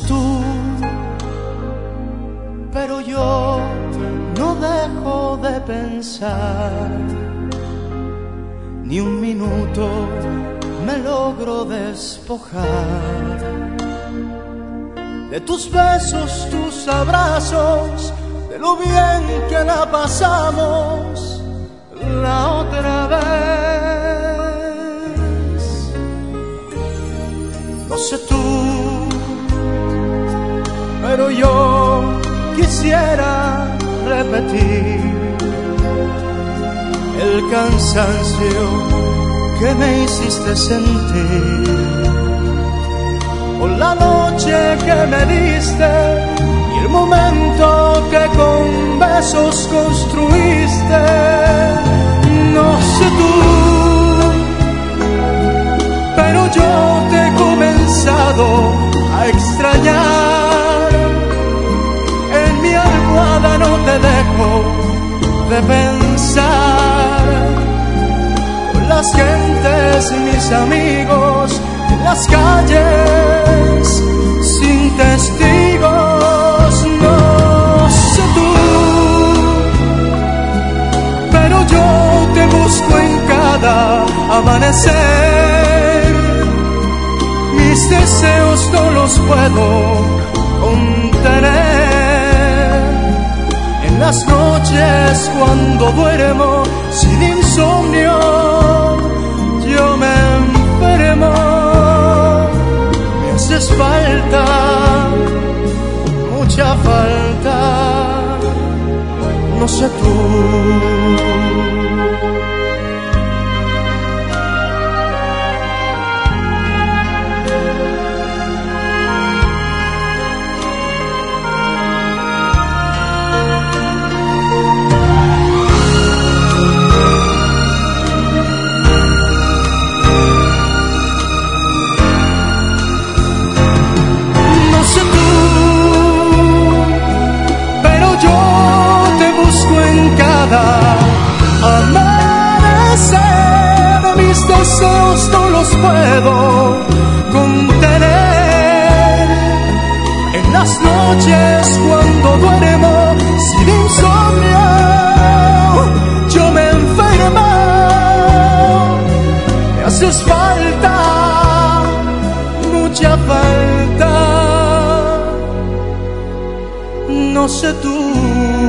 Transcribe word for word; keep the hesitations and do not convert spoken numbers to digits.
tú, pero yo no dejo de pensar. Ni un minuto me logro despojar de tus besos, tus abrazos, de lo bien que la pasamos la otra vez. No sé tú, pero yo quisiera repetir el cansancio que me hiciste sentir, o la noche que me diste y el momento que con besos construiste. No sé tú, pero yo te he comenzado a extrañar. En mi almohada no te dejo de pensar. Con las gentes, mis amigos, en las calles, sin testigos. No sé tú, pero yo te busco en cada amanecer. Mis deseos no los puedo contener. En las noches cuando duermo sin insomnio, yo me enfermo. Me haces falta, mucha falta. No sé tú. Amanecer, mis deseos no los puedo contener. En las noches cuando duermo sin insomnio, yo me enfermo. Me haces falta, mucha falta. No sé tú.